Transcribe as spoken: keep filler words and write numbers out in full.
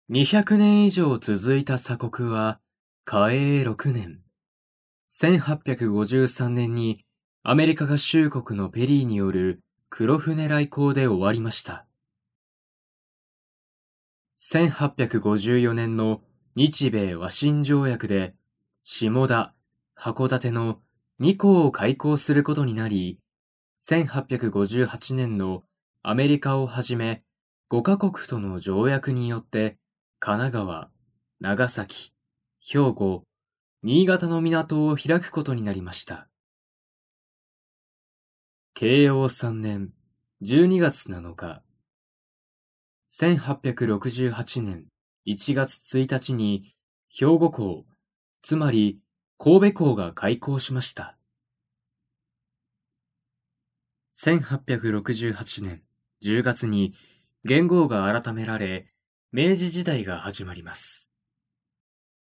にひゃくねん以上続いた鎖国は、嘉永ろくねん、せんはっぴゃくごじゅうさんねんにアメリカ合衆国のペリーによる黒船来航で終わりました。せんはっぴゃくごじゅうよねんの日米和親条約で、下田、函館のに港を開港することになり、せんはっぴゃくごじゅうはちねんのアメリカをはじめごカ国との条約によって、神奈川、長崎、兵庫、新潟の港を開くことになりました。慶応さんねんじゅうにがつなのか、せんはっぴゃくろくじゅうはちねんいちがつついたちに兵庫港、つまり神戸港が開港しました。せんはっぴゃくろくじゅうはちねんじゅうがつに元号が改められ、明治時代が始まります。